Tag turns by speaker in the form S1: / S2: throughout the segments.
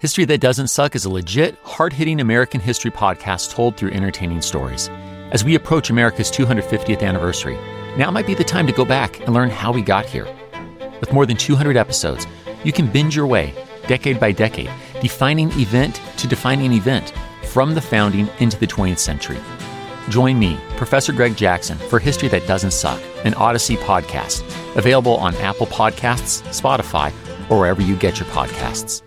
S1: History That Doesn't Suck is a legit, hard-hitting American history podcast told through entertaining stories. As we approach America's 250th anniversary, now might be the time to go back and learn how we got here. With more than 200 episodes, you can binge your way, decade by decade, defining event to defining event, from the founding into the 20th century. Join me, Professor Greg Jackson, for History That Doesn't Suck, an Odyssey podcast, available on Apple Podcasts, Spotify, or wherever you get your podcasts.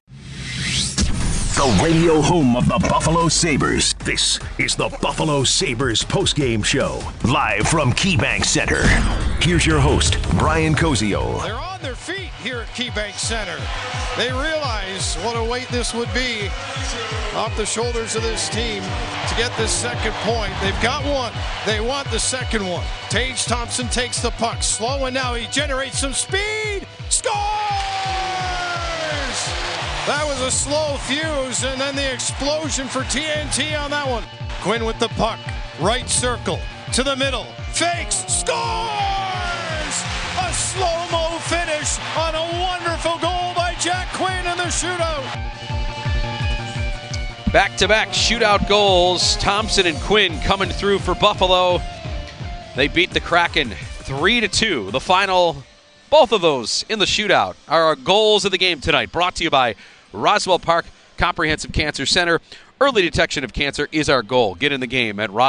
S2: The radio home of the Buffalo Sabres. This is the Buffalo Sabres postgame show, live from KeyBank Center. Here's your host, Brian Koziol.
S3: They're on their feet here at KeyBank Center. They realize what a weight this would be off the shoulders of this team to get this second point. They've got one. They want the second one. Tage Thompson takes the puck. Slow, and now he generates some speed. Scores! That was a slow fuse, and then the explosion for TNT on that one. Quinn with the puck. Right circle. To the middle. Fakes. Scores! A slow-mo finish on a wonderful goal by Jack Quinn in the shootout.
S4: Back-to-back shootout goals. Thompson and Quinn coming through for Buffalo. They beat the Kraken 3-2. The final, both of those in the shootout, are our goals of the game tonight. Brought to you by Roswell Park Comprehensive Cancer Center. Early detection of cancer is our goal. Get in the game at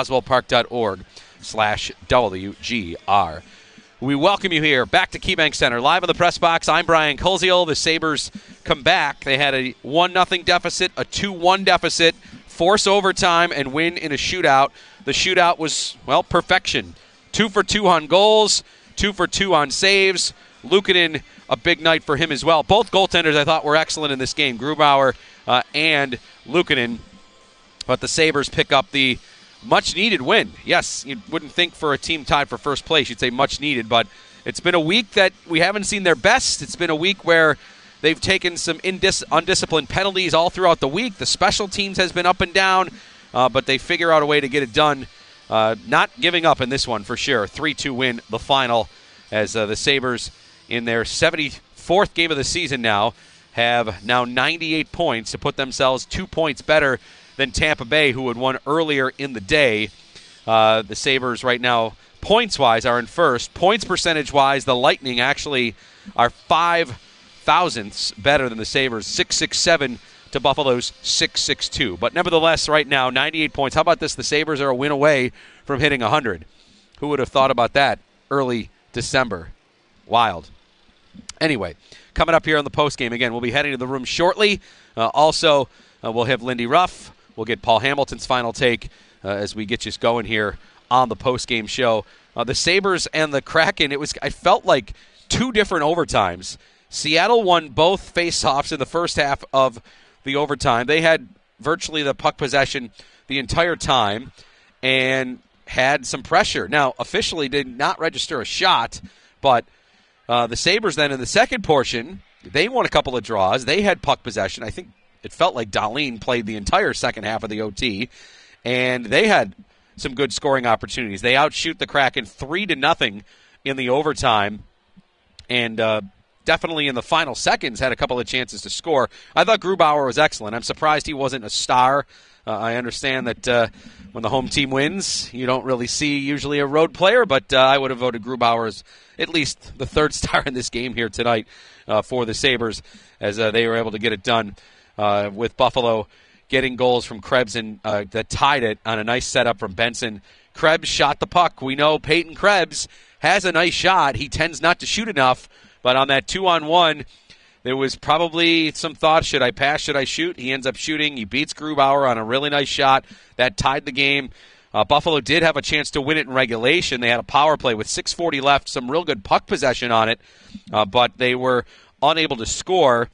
S4: roswellpark.org/WGR. We welcome you here back to KeyBank Center. Live in the press box, I'm Brian Koziol. The Sabres come back. They had a 1-0 deficit, a 2-1 deficit, force overtime, and win in a shootout. The shootout was, well, perfection. 2 for 2 on goals, 2 for 2 on saves. Luukkonen, a big night for him as well. Both goaltenders, I thought, were excellent in this game, Grubauer and Luukkonen. But the Sabres pick up the much-needed win. Yes, you wouldn't think for a team tied for first place you'd say much-needed, but it's been a week that we haven't seen their best. It's been a week where they've taken some undisciplined penalties all throughout the week. The special teams has been up and down, but they figure out a way to get it done. Not giving up in this one for sure. 3-2 win, the final, as the Sabres in their 74th game of the season have now 98 points to put themselves 2 points better than Tampa Bay, who had won earlier in the day. The Sabres right now, points-wise, are in first. Points percentage-wise, the Lightning actually are 5 thousandths better than the Sabres, 667 to Buffalo's 662. But nevertheless, right now, 98 points. How about this? The Sabres are a win away from hitting 100. Who would have thought about that early December? Wild. Anyway, coming up here on the postgame, again, we'll be heading to the room shortly. Also, we'll have Lindy Ruff. We'll get Paul Hamilton's final take as we get you going here on the postgame show. The Sabres and the Kraken, I felt like two different overtimes. Seattle won both face-offs in the first half of the overtime. They had virtually the puck possession the entire time and had some pressure. Now, officially did not register a shot, but the Sabres then in the second portion, they won a couple of draws. They had puck possession. I think it felt like Dahlin played the entire second half of the OT, and they had some good scoring opportunities. They outshoot the Kraken 3-0 in the overtime, and definitely in the final seconds had a couple of chances to score. I thought Grubauer was excellent. I'm surprised he wasn't a star. I understand that when the home team wins, you don't really see usually a road player, but I would have voted Grubauer as at least the third star in this game here tonight for the Sabres, as they were able to get it done with Buffalo getting goals from Krebs and that tied it on a nice setup from Benson. Krebs shot the puck. We know Peyton Krebs has a nice shot. He tends not to shoot enough, but on that 2-on-1, there was probably some thought, should I pass, should I shoot? He ends up shooting. He beats Grubauer on a really nice shot. That tied the game. Buffalo did have a chance to win it in regulation. They had a power play with 6:40 left, some real good puck possession on it, but they were unable to score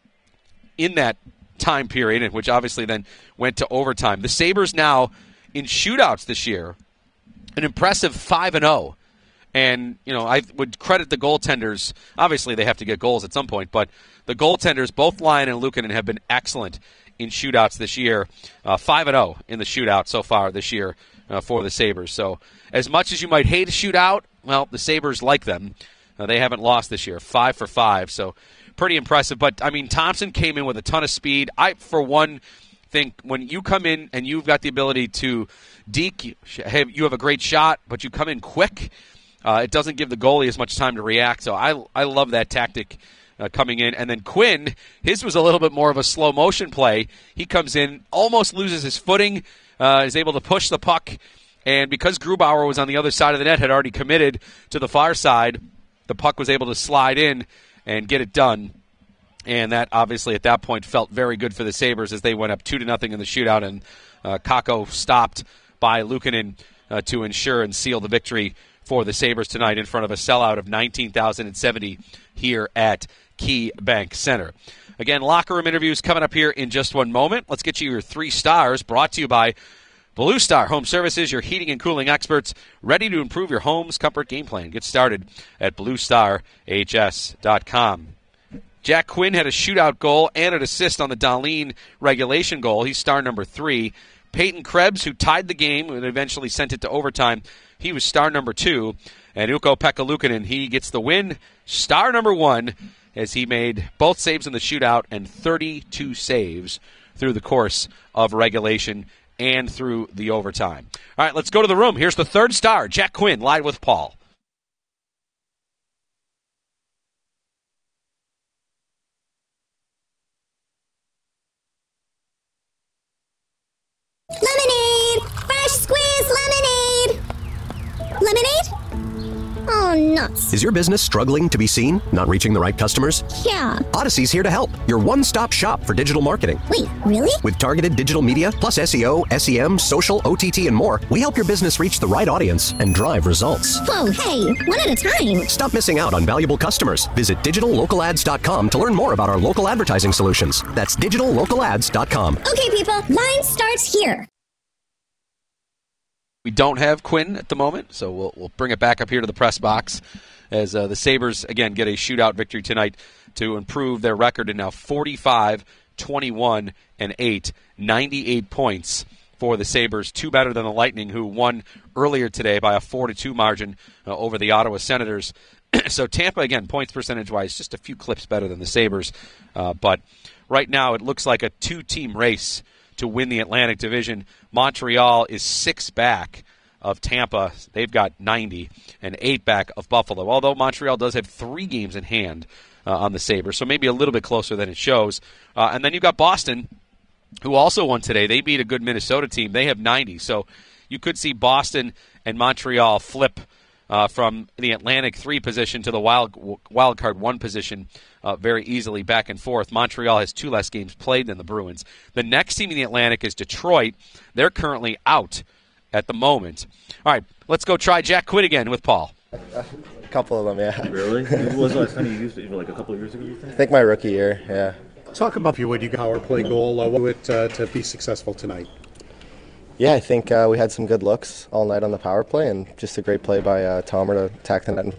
S4: in that time period, which obviously then went to overtime. The Sabres now, in shootouts this year, an impressive 5-0. And, I would credit the goaltenders. Obviously, they have to get goals at some point, but the goaltenders, both Lyon and Luukkonen, have been excellent in shootouts this year. 5-0 in the shootout so far this year for the Sabres. So as much as you might hate a shootout, well, the Sabres like them. They haven't lost this year, 5 for 5. So pretty impressive. But, I mean, Thompson came in with a ton of speed. I, for one, think when you come in and you've got the ability to deke, you have a great shot, but you come in quick, it doesn't give the goalie as much time to react. So I love that tactic coming in. And then Quinn, his was a little bit more of a slow motion play. He comes in, almost loses his footing, is able to push the puck. And because Grubauer was on the other side of the net, had already committed to the far side, the puck was able to slide in and get it done. And that obviously at that point felt very good for the Sabres as they went up 2-0 in the shootout. And Kakko stopped by Luukkonen to ensure and seal the victory for the Sabres tonight in front of a sellout of 19,070 here at KeyBank Center. Again, locker room interviews coming up here in just one moment. Let's get you your 3 stars, brought to you by Blue Star Home Services, your heating and cooling experts, ready to improve your home's comfort game plan. Get started at BlueStarHS.com. Jack Quinn had a shootout goal and an assist on the Dahlin regulation goal. He's star number 3. Peyton Krebs, who tied the game and eventually sent it to overtime, he was star number 2. And Ukko-Pekka Luukkonen, he gets the win, star number 1, as he made both saves in the shootout and 32 saves through the course of regulation and through the overtime. All right, let's go to the room. Here's the 3rd star, Jack Quinn, live with Paul.
S5: Lemonade! Fresh squeezed lemonade! Lemonade? Oh, nuts.
S6: Is your business struggling to be seen? Not reaching the right customers?
S5: Yeah.
S6: Odyssey's here to help. Your one-stop shop for digital marketing.
S5: Wait, really?
S6: With targeted digital media, plus SEO, SEM, social, OTT, and more, we help your business reach the right audience and drive results.
S5: Whoa, hey, one at a time.
S6: Stop missing out on valuable customers. Visit digitallocalads.com to learn more about our local advertising solutions. That's digitallocalads.com.
S5: Okay, people, line starts here.
S4: We don't have Quinn at the moment, so we'll bring it back up here to the press box as the Sabres, again, get a shootout victory tonight to improve their record to now 45-21-8, 98 points for the Sabres, 2 better than the Lightning, who won earlier today by a 4-2 margin over the Ottawa Senators. So Tampa, again, points percentage-wise, just a few clips better than the Sabres. But right now it looks like a 2-team race to win the Atlantic Division. Montreal is 6 back of Tampa. They've got 90, and 8 back of Buffalo, although Montreal does have 3 games in hand on the Sabres, so maybe a little bit closer than it shows. And then you've got Boston, who also won today. They beat a good Minnesota team. They have 90, so you could see Boston and Montreal flip from the Atlantic 3 position to the wild card 1 position very easily back and forth. Montreal has 2 less games played than the Bruins. The next team in the Atlantic is Detroit. They're currently out at the moment. All right, let's go try Jack Quinn again with Paul.
S7: A couple of them, yeah.
S8: Really? When was the last time you used it? Like a couple of years ago, you think?
S7: I think my rookie year, yeah.
S9: Talk about your power play goal. What would to be successful tonight?
S7: Yeah, I think we had some good looks all night on the power play, and just a great play by Tomer to attack the net.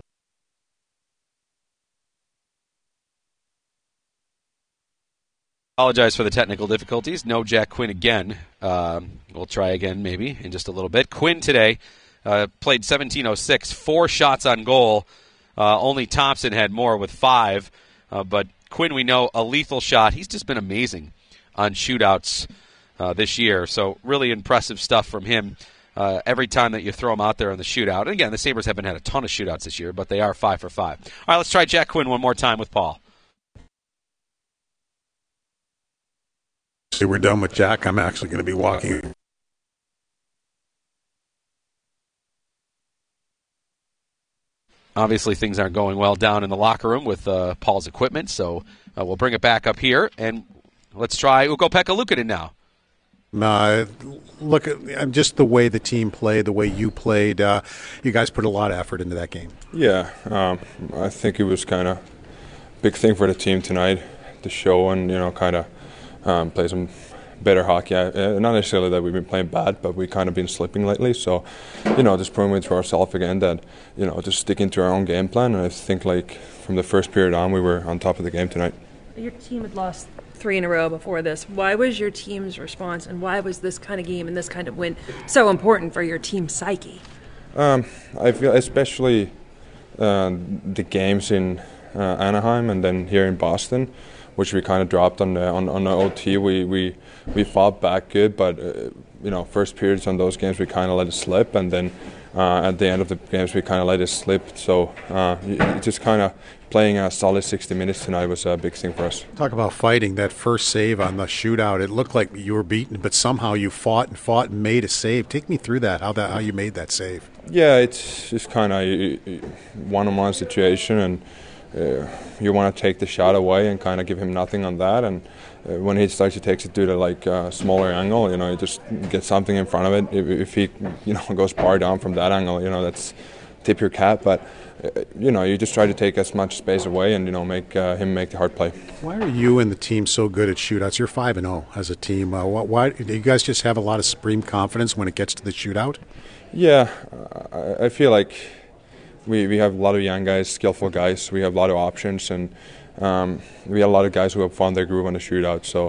S4: Apologize for the technical difficulties. No Jack Quinn again. We'll try again maybe in just a little bit. Quinn today played 17:06, 4 shots on goal. Only Thompson had more with 5. But Quinn, we know, a lethal shot. He's just been amazing on shootouts this year. So really impressive stuff from him every time that you throw him out there in the shootout. And again, the Sabres haven't had a ton of shootouts this year, but they are 5 for 5. All right, let's try Jack Quinn one more time with Paul.
S9: So we're done with Jack. I'm actually going to be walking.
S4: Obviously, things aren't going well down in the locker room with Paul's equipment, so we'll bring it back up here, and let's try Ukko-Pekka Luukkonen now.
S9: Look at just the way the team played, the way you played. You guys put a lot of effort into that game.
S10: Yeah, I think it was kind of a big thing for the team tonight to show and, kind of play some better hockey. Not necessarily that we've been playing bad, but we've kind of been slipping lately. So, just proving to ourselves again that, just sticking to our own game plan. And I think, from the first period on, we were on top of the game tonight.
S11: Your team had lost 3 in a row before this. Why was your team's response, and why was this kind of game and this kind of win so important for your team's psyche?
S10: I feel especially the games in Anaheim, and then here in Boston, which we kind of dropped on the OT. We fought back good, but first periods on those games we kind of let it slip, and then at the end of the games we kind of let it slip. So just kind of playing a solid 60 minutes tonight was a big thing for us.
S9: Talk about fighting. That first save on the shootout, it looked like you were beaten, but somehow you fought and made a save. Take me through that, how you made that save.
S10: Yeah, it's just kind of one-on-one situation, and you want to take the shot away and kind of give him nothing on that. And when he starts, he takes it to the smaller angle. You just get something in front of it. If he goes far down from that angle, that's tip your cap. But you just try to take as much space away and make him make the hard play.
S9: Why are you and the team so good at shootouts? You're 5-0 as a team. Why do you guys just have a lot of supreme confidence when it gets to the shootout?
S10: Yeah, I feel like we have a lot of young guys, skillful guys. We have a lot of options, and we have a lot of guys who have found their groove on the shootout. So,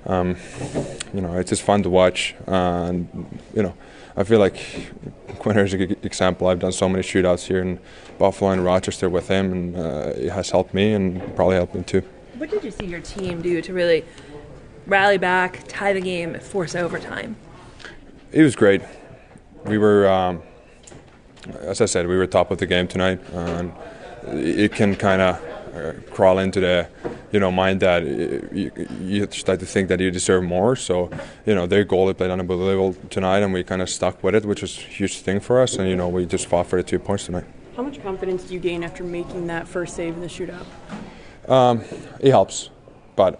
S10: it's just fun to watch. And I feel like Quinter's a good example. I've done so many shootouts here in Buffalo and Rochester with him, and it has helped me and probably helped him too.
S11: What did you see your team do to really rally back, tie the game, force overtime?
S10: It was great. We were, as I said, we were top of the game tonight. And it can kind of crawl into the, mind that you start to think that you deserve more. So, their goalie played unbelievable tonight, and we kind of stuck with it, which was a huge thing for us. And, we just fought for the 2 points tonight.
S12: How much confidence do you gain after making that first save in the shootout?
S10: It helps, but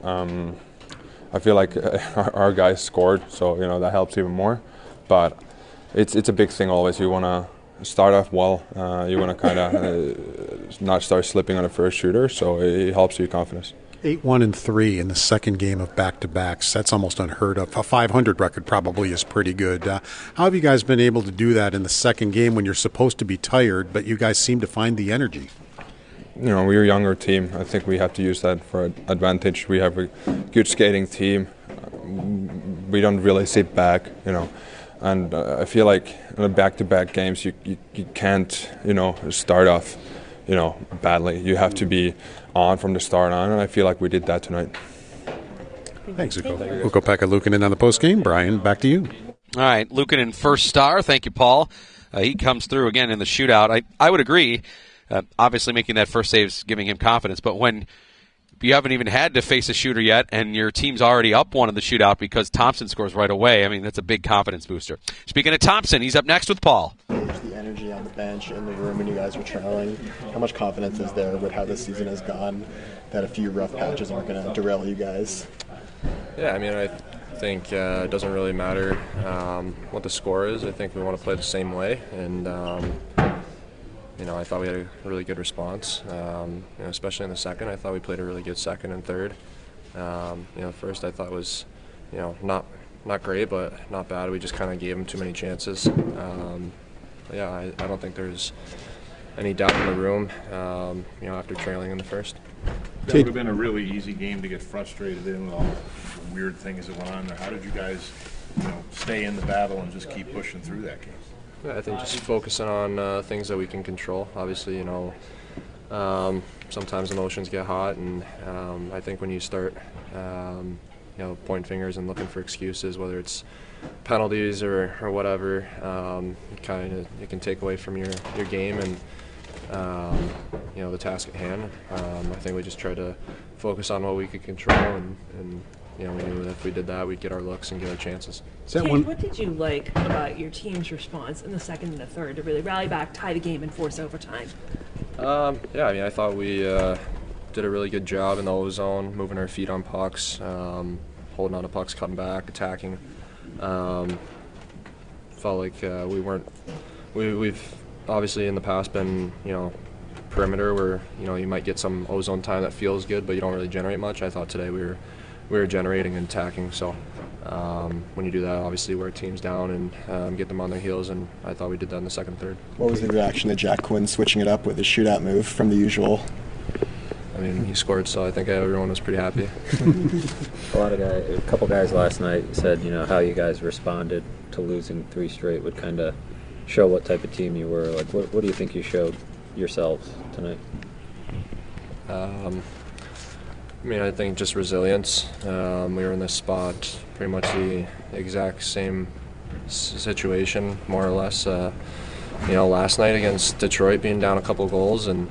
S10: I feel like our guys scored, so, that helps even more. But it's a big thing always. You want to start off well. You want to kind of not start slipping on the first shooter, so it helps you confidence.
S9: 8-1-3 in the second game of back-to-backs. That's almost unheard of. A 500 record probably is pretty good. How have you guys been able to do that in the second game when you're supposed to be tired, but you guys seem to find the energy?
S10: We're a younger team. I think we have to use that for advantage. We have a good skating team. We don't really sit back, And I feel like in the back-to-back games, you can't, start off, badly. You have to be on from the start on, and I feel like we did that tonight.
S9: Thanks, Ukko. Ukko-Pekka Luukkonen on the postgame. Brian, back to you.
S4: All right, Luukkonen first star. Thank you, Paul. He comes through again in the shootout. I would agree. Obviously, making that first save is giving him confidence, but when you haven't even had to face a shooter yet, and your team's already up one in the shootout because Thompson scores right away. I mean, that's a big confidence booster. Speaking of Thompson, he's up next with Paul.
S13: The energy on the bench in the room when you guys were trailing, how much confidence is there with how this season has gone that a few rough patches aren't going to derail you guys?
S14: Yeah, I think it doesn't really matter what the score is. I think we want to play the same way, and I thought we had a really good response, especially in the second. I thought we played a really good second and third. First I thought was, not great, but not bad. We just kind of gave them too many chances. I don't think there's any doubt in the room, after trailing in the first.
S15: That would have been a really easy game to get frustrated in with all the weird things that went on there. How did you guys, stay in the battle and just keep pushing through that game?
S14: Yeah, I think just focusing on things that we can control. Obviously, sometimes emotions get hot, and I think when you start, pointing fingers and looking for excuses, whether it's penalties or whatever, it can take away from your game and the task at hand. I think we just tried to focus on what we could control, and we knew that if we did that, we'd get our looks and get our chances.
S11: What did you like about your team's response in the second and the third to really rally back, tie the game, and force overtime?
S14: I thought we did a really good job in the O-zone, moving our feet on pucks, holding on to pucks, cutting back, attacking. Felt like we've obviously in the past been, perimeter where, you might get some O-zone time that feels good, but you don't really generate much. I thought today we were generating and attacking, so when you do that, obviously wear teams down and get them on their heels, and I thought we did that in the second and third.
S13: What was the reaction to Jack Quinn switching it up with his shootout move from the usual?
S14: He scored, so I think everyone was pretty happy.
S16: A couple guys last night said, how you guys responded to losing 3 straight would kind of show what type of team you were. Like, what do you think you showed yourselves tonight?
S14: I think just resilience. We were in this spot pretty much the exact same situation, more or less. Last night against Detroit, being down a couple goals, and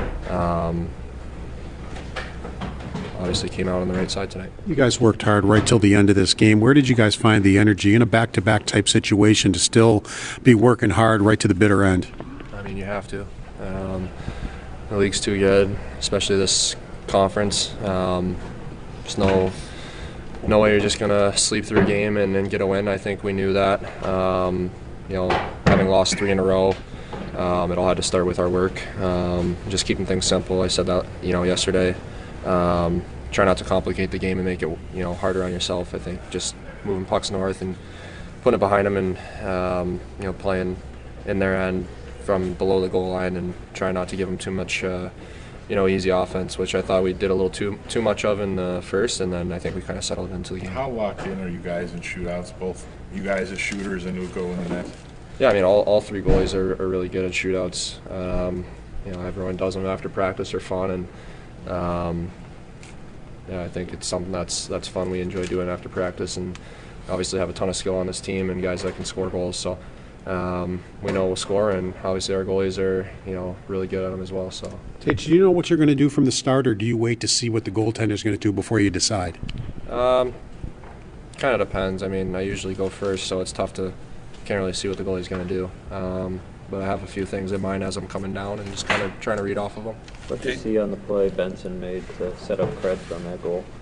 S14: obviously came out on the right side tonight.
S9: You guys worked hard right till the end of this game. Where did you guys find the energy in a back-to-back type situation to still be working hard right to the bitter end?
S14: You have to. The league's too good, especially this conference. There's no way you're just going to sleep through a game and get a win. I think we knew that. Having lost 3 in a row, it all had to start with our work. Just keeping things simple. I said that, yesterday. Try not to complicate the game and make it, harder on yourself. I think just moving pucks north and putting it behind them and, playing in their end from below the goal line and try not to give them too much, easy offense, which I thought we did a little too much of in the first, and then I think we kind of settled into the game.
S15: How locked in are you guys in shootouts, both you guys as shooters and Ukko in the net?
S14: Yeah, all 3 goalies are really good at shootouts. Everyone does them after practice. They're fun, and I think it's something that's fun. We enjoy doing after practice, and obviously have a ton of skill on this team and guys that can score goals. So we know we'll score, and obviously our goalies are really good at them as well. So,
S9: Tate, do you know what you're going to do from the start, or do you wait to see what the goaltender's going to do before you decide?
S14: Kind of depends. I usually go first, so it's tough to can't really see what the goalie's going to do. But I have a few things in mind as I'm coming down and just kind of trying to read off of them.
S16: What did you see on the play Benson made to set up Krebs on that goal?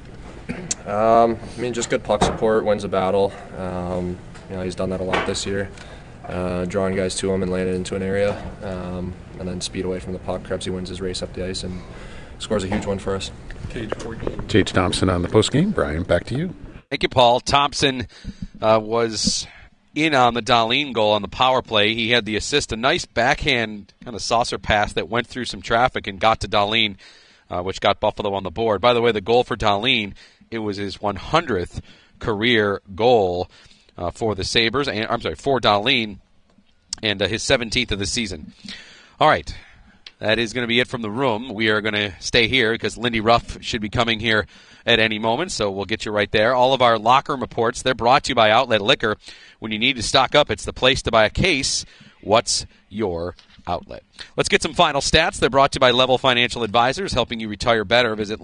S14: Just good puck support, wins a battle. He's done that a lot this year. Drawing guys to him and landing into an area, and then speed away from the puck. Krebs, he wins his race up the ice and scores a huge one for us.
S9: Tage Thompson on the postgame. Brian, back to you.
S4: Thank you, Paul. Thompson was in on the Dahlin goal on the power play. He had the assist, a nice backhand kind of saucer pass that went through some traffic and got to Dahlin, which got Buffalo on the board. By the way, the goal for Dahlin, it was his 100th career goal for the Sabres, for Dahlin, and his 17th of the season. All right, that is going to be it from the room. We are going to stay here because Lindy Ruff should be coming here at any moment, so we'll get you right there. All of our locker room reports, they're brought to you by Outlet Liquor. When you need to stock up, it's the place to buy a case. What's your outlet? Let's get some final stats. They're brought to you by Level Financial Advisors, helping you retire better. Visit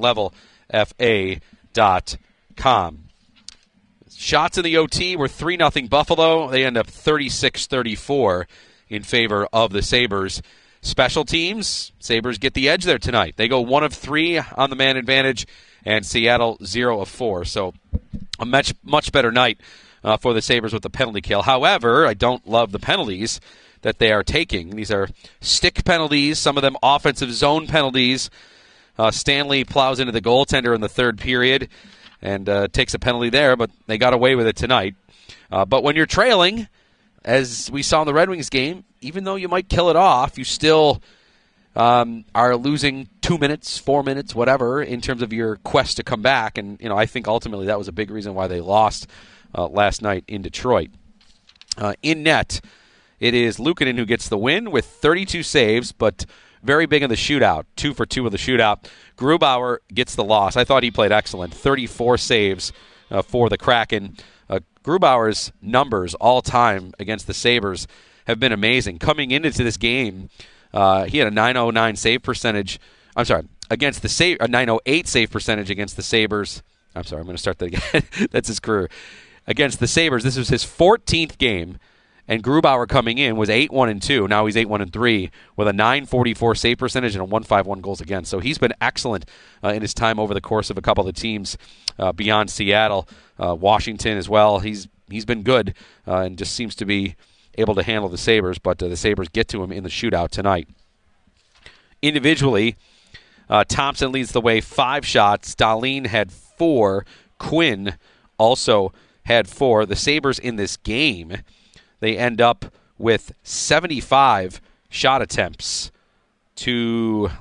S4: levelfa.com. Shots in the OT were 3-0 Buffalo. They end up 36-34 in favor of the Sabres. Special teams, Sabres get the edge there tonight. They go 1 of 3 on the man advantage, and Seattle 0 of 4. So a much better night for the Sabres with the penalty kill. However, I don't love the penalties that they are taking. These are stick penalties, some of them offensive zone penalties. Stanley plows into the goaltender in the third period and takes a penalty there, but they got away with it tonight. But when you're trailing, as we saw in the Red Wings game, even though you might kill it off, you still are losing 2 minutes, 4 minutes, whatever, in terms of your quest to come back. And I think ultimately that was a big reason why they lost last night in Detroit. In net, it is Luukkonen who gets the win with 32 saves, but very big in the shootout, 2 for 2 in the shootout. Grubauer gets the loss. I thought he played excellent, 34 saves for the Kraken. Grubauer's numbers all time against the Sabres have been amazing. Coming into this game, he had a 909 save percentage. I'm sorry, against the a 908 save percentage against the Sabres. I'm sorry, I'm going to start that again. That's his career. Against the Sabres, this was his 14th game, and Grubauer coming in was 8-1-2. Now he's 8-1-3 with a 944 save percentage and a 151 goals against. So he's been excellent in his time over the course of a couple of the teams beyond Seattle, Washington as well. He's been good and just seems to be able to handle the Sabres, but the Sabres get to him in the shootout tonight. Individually, Thompson leads the way, 5 shots. Dahlin had 4. Quinn also had 4. The Sabres in this game, they end up with 75 shot attempts to,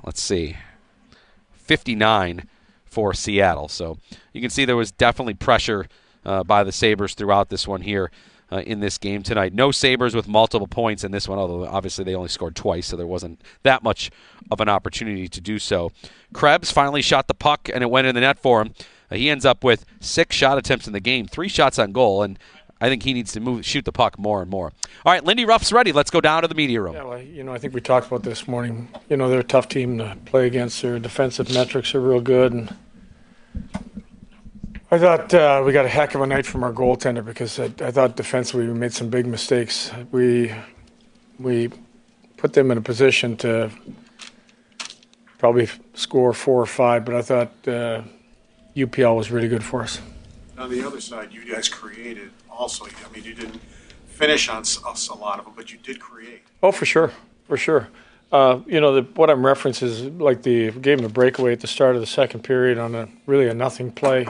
S4: 59 for Seattle. So you can see there was definitely pressure by the Sabres throughout this one here in this game tonight. No Sabres with multiple points in this one, although obviously they only scored twice, so there wasn't that much of an opportunity to do so. Krebs finally shot the puck, and it went in the net for him. He ends up with 6 shot attempts in the game, 3 shots on goal, and I think he needs to shoot the puck more and more. All right, Lindy Ruff's ready. Let's go down to the media room.
S17: Yeah, well, I think we talked about this morning. They're a tough team to play against. Their defensive metrics are real good, and I thought we got a heck of a night from our goaltender because I thought defensively we made some big mistakes. We put them in a position to probably score 4 or 5, but I thought UPL was really good for us.
S9: On the other side, you guys created also. I mean, you didn't finish on a lot of them, but you did create.
S17: Oh, for sure. What I'm referencing is like the gave them a breakaway at the start of the second period on a nothing play.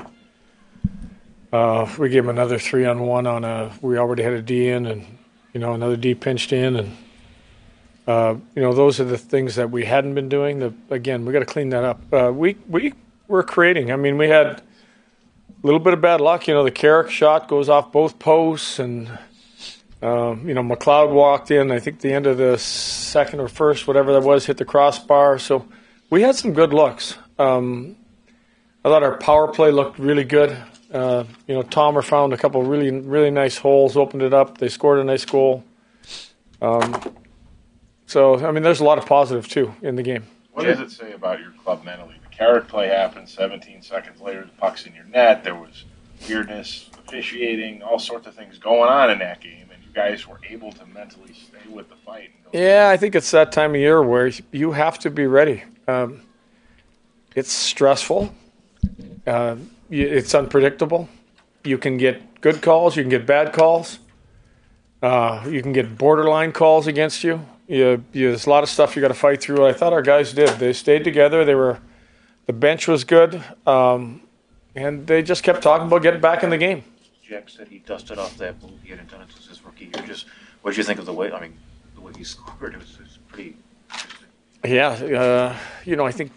S17: We gave them another 3-on-1 we already had a D in, and another D pinched in, and those are the things that we hadn't been doing. Again, we got to clean that up. We were creating. I mean, we had a little bit of bad luck. The Carrick shot goes off both posts, and McLeod walked in. I think the end of the second or first, whatever that was, hit the crossbar. So we had some good looks. I thought our power play looked really good. Tomer found a couple really, really nice holes, opened it up. They scored a nice goal. There's a lot of positive, too, in the game.
S15: What does it say about your club mentally? The Carrick play happened 17 seconds later. The puck's in your net. There was weirdness, officiating, all sorts of things going on in that game, and you guys were able to mentally stay with the fight.
S17: Yeah, I think it's that time of year where you have to be ready. It's stressful. It's unpredictable. You can get good calls. You can get bad calls. You can get borderline calls against you. There's a lot of stuff you got to fight through. I thought our guys did. They stayed together. The bench was good, and they just kept talking about getting back in the game.
S8: Jack said he dusted off that move. He hadn't done it since his rookie year. What did you think of the way? The way he scored, it was pretty interesting.
S17: Yeah, I think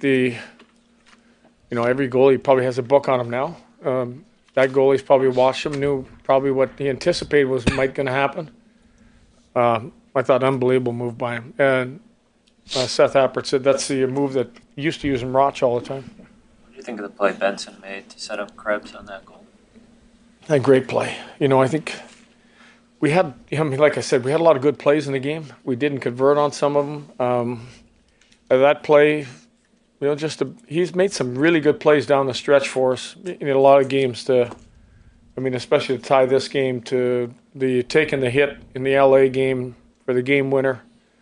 S17: every goalie probably has a book on him now. That goalie's probably watched him, knew probably what he anticipated might going to happen. I thought unbelievable move by him. And Seth Appert said that's the move that used to use in Roch all the time.
S16: What do you think of the play Benson made to set up Krebs on that goal?
S17: A great play. I think we had, like I said, we had a lot of good plays in the game. We didn't convert on some of them. That play, he's made some really good plays down the stretch for us in a lot of games especially to tie this game to taking the hit in the LA game for the game winner.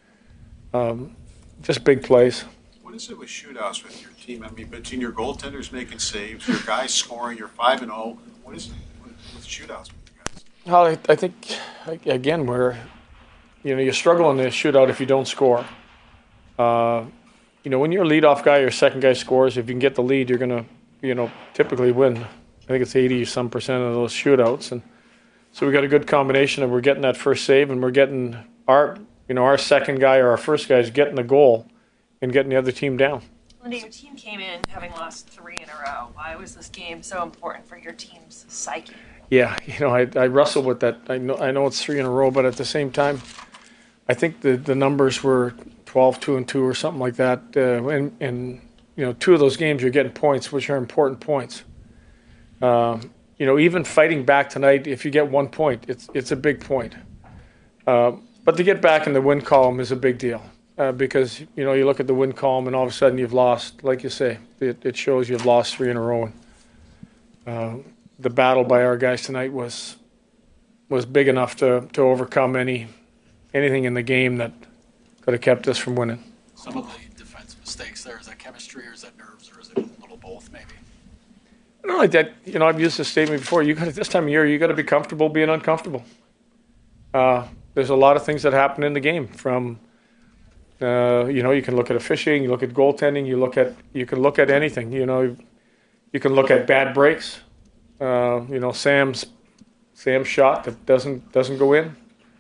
S17: Just big plays.
S9: What is it with shootouts with your team? Between your goaltenders making saves, your guys scoring, you're 5-0. What is it with shootouts with you guys?
S17: Well, I think, again, you struggle in the shootout if you don't score. When you're a leadoff guy, your second guy scores. If you can get the lead, you're going to, typically win. I think it's 80-some% of those shootouts. And so we got a good combination of we're getting that first save and we're getting our second guy or our first guy is getting the goal and getting the other team down.
S11: Lindy, your team came in having lost 3 in a row. Why was this game so important for your team's psyche?
S17: Yeah, I wrestle with that. I know it's 3 in a row, but at the same time, I think the numbers were 12-2-2 or something like that. And 2 of those games you're getting points, which are important points. Even fighting back tonight, if you get 1 point, it's a big point. But to get back in the win column is a big deal because, you look at the win column and all of a sudden you've lost, like you say, it shows you've lost 3 in a row. The battle by our guys tonight was big enough to overcome anything in the game that could have kept us from winning.
S18: Some of the defense mistakes there, is that chemistry or is that nerves or is it a little both maybe?
S17: No, like that. I've used this statement before. This time of year, you got to be comfortable being uncomfortable. There's a lot of things that happen in the game. From you can look at officiating, you look at goaltending, you can look at anything. You can look at bad breaks. Sam's shot that doesn't go in.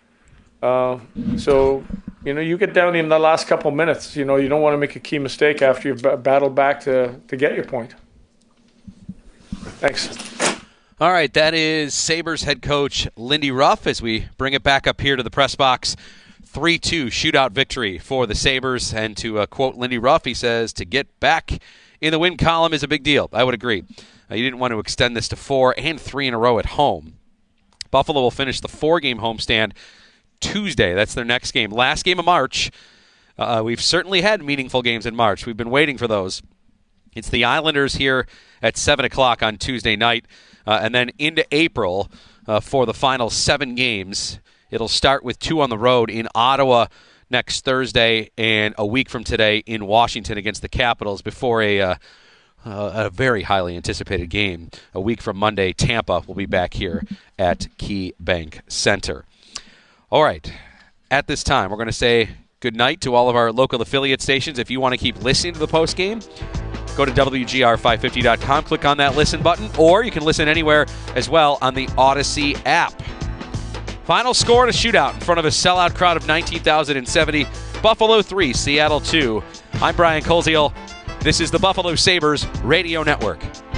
S17: So you get down in the last couple minutes. You don't want to make a key mistake after you've battled back to get your point. Thanks.
S4: All right, that is Sabres head coach Lindy Ruff as we bring it back up here to the press box. 3-2 shootout victory for the Sabres. And to quote Lindy Ruff, he says, to get back in the win column is a big deal. I would agree. You didn't want to extend this to 4 and 3 in a row at home. Buffalo will finish the 4-game homestand Tuesday. That's their next game. Last game of March. We've certainly had meaningful games in March. We've been waiting for those. It's the Islanders here at 7 o'clock on Tuesday night. And then into April for the final 7 games. It'll start with 2 on the road in Ottawa next Thursday and a week from today in Washington against the Capitals before a very highly anticipated game. A week from Monday, Tampa will be back here at KeyBank Center. All right. At this time, we're going to say good night to all of our local affiliate stations. If you want to keep listening to the postgame, go to WGR550.com, click on that listen button, or you can listen anywhere as well on the Odyssey app. Final score in a shootout in front of a sellout crowd of 19,070. Buffalo 3, Seattle 2. I'm Brian Koziel. This is the Buffalo Sabres Radio Network.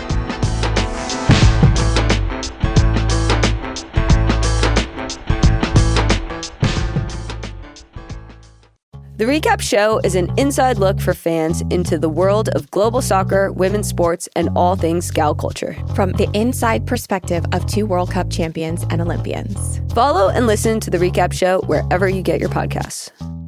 S19: The Recap Show is an inside look for fans into the world of global soccer, women's sports, and all things gal culture.
S20: From the inside perspective of 2 World Cup champions and Olympians.
S19: Follow and listen to The Recap Show wherever you get your podcasts.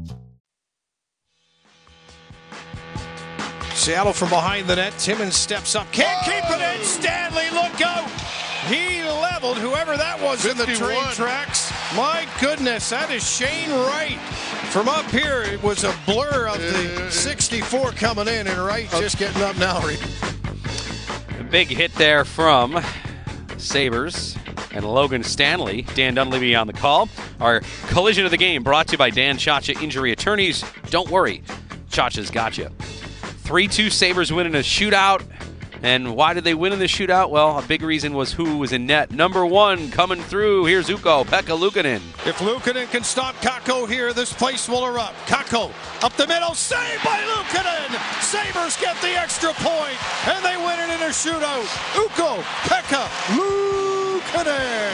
S3: Seattle from behind the net. Timmins steps up. Can't keep it in. Stanley, look out. He leveled whoever that was 51. In the train tracks. My goodness, that is Shane Wright. From up here, it was a blur of the 64 coming in, and Wright just getting up now.
S4: A big hit there from Sabres and Logan Stanley. Dan Dunleavy on the call. Our collision of the game brought to you by Dan Chacha Injury Attorneys. Don't worry, Chacha's got you. 3-2 Sabres win in a shootout. And why did they win in the shootout? Well, a big reason was who was in net. Number 1 coming through. Here's Ukko, Pekka Luukkonen.
S3: If Luukkonen can stop Kakko here, this place will erupt. Kakko up the middle, saved by Luukkonen. Sabres get the extra point, and they win it in a shootout. Ukko, Pekka Luukkonen.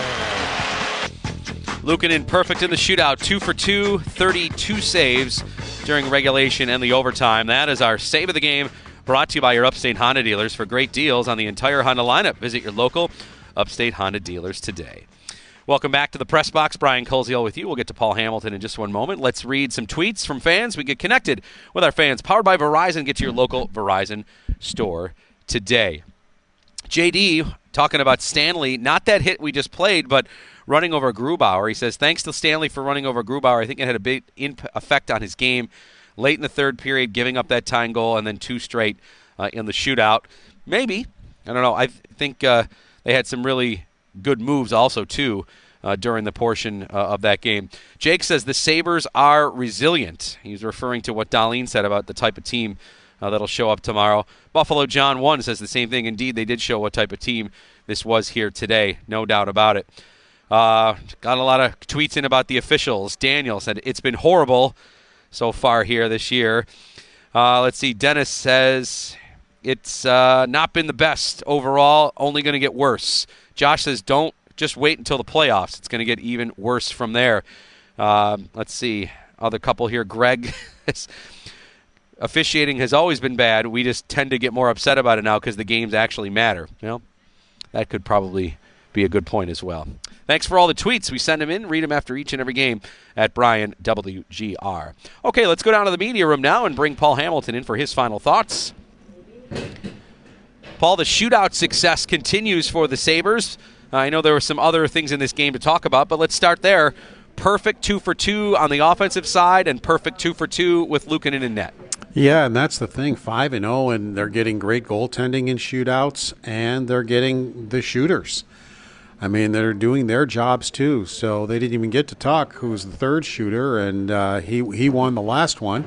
S4: Luukkonen perfect in the shootout. 2 for 2, 32 saves during regulation and the overtime. That is our save of the game. Brought to you by your Upstate Honda dealers. For great deals on the entire Honda lineup, visit your local Upstate Honda dealers today. Welcome back to the Press Box. Brian Koziel with you. We'll get to Paul Hamilton in just one moment. Let's read some tweets from fans. We get connected with our fans. Powered by Verizon. Get to your local Verizon store today. JD talking about Stanley. Not that hit we just played, but running over Grubauer. He says, thanks to Stanley for running over Grubauer. I think it had a big effect on his game. Late in the third period, giving up that tying goal, and then 2 straight in the shootout. Maybe. I don't know. I think they had some really good moves also, too, during the portion of that game. Jake says the Sabres are resilient. He's referring to what Darlene said about the type of team that'll show up tomorrow. Buffalo John 1 says the same thing. Indeed, they did show what type of team this was here today. No doubt about it. Got a lot of tweets in about the officials. Daniel said, it's been horrible so far here this year. Let's see. Dennis says it's not been the best overall, only going to get worse. Josh says don't just wait until the playoffs. It's going to get even worse from there. Let's see. Other couple here. Greg, officiating has always been bad. We just tend to get more upset about it now because the games actually matter. That could probably be a good point as well. Thanks for all the tweets. We send them in, read them after each and every game at Brian WGR. Okay, let's go down to the media room now and bring Paul Hamilton in for his final thoughts. Paul, the shootout success continues for the Sabres. I know there were some other things in this game to talk about, but let's start there. Perfect 2 for 2 on the offensive side and perfect 2 for 2 with Luukkonen in net.
S9: Yeah, and that's the thing, 5-0, and they're getting great goaltending in shootouts, and they're getting the shooters. I mean, they're doing their jobs, too. So they didn't even get to talk who was the third shooter, and he won the last one.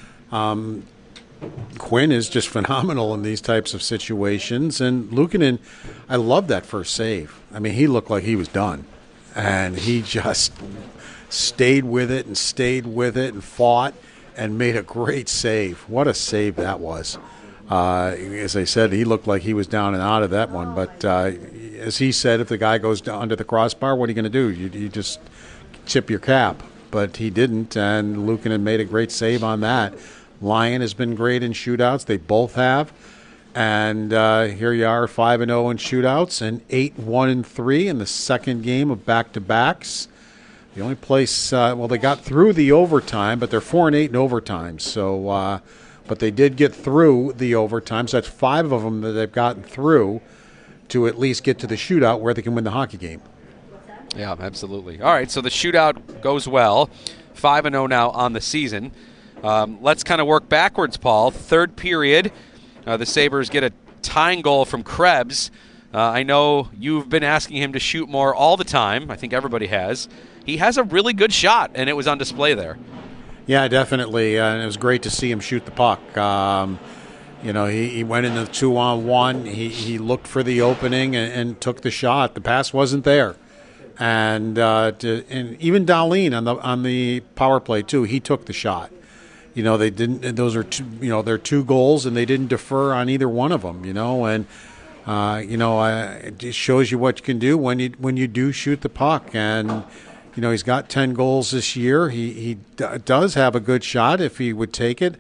S9: Quinn is just phenomenal in these types of situations. And Luukkonen, I love that first save. I mean, he looked like he was done. And he just stayed with it and fought and made a great save. What a save that was. As I said, he looked like he was down and out of that one. But as he said, if the guy goes down under the crossbar, what are you going to do? You just tip your cap. But he didn't, and Luukkonen made a great save on that. Lyon has been great in shootouts. They both have. And here you are, 5-0 in shootouts and 8-1-3 in the second game of back-to-backs. The only place, they got through the overtime, but they're 4-8 in overtime. So, but they did get through the overtimes. That's 5 of them that they've gotten through to at least get to the shootout where they can win the hockey game.
S4: Yeah, absolutely. All right, so the shootout goes well. 5-0 now on the season. Let's kind of work backwards, Paul. Third period, the Sabres get a tying goal from Krebs. I know you've been asking him to shoot more all the time. I think everybody has. He has a really good shot, and it was on display there.
S9: Yeah, definitely. And it was great to see him shoot the puck. He went into the 2-on-1. He looked for the opening and took the shot. The pass wasn't there. And even Dahlin on the power play, too, he took the shot. They didn't. Those are they're 2 goals, and they didn't defer on either one of them. It just shows you what you can do when you do shoot the puck. And he's got 10 goals this year. He does have a good shot if he would take it.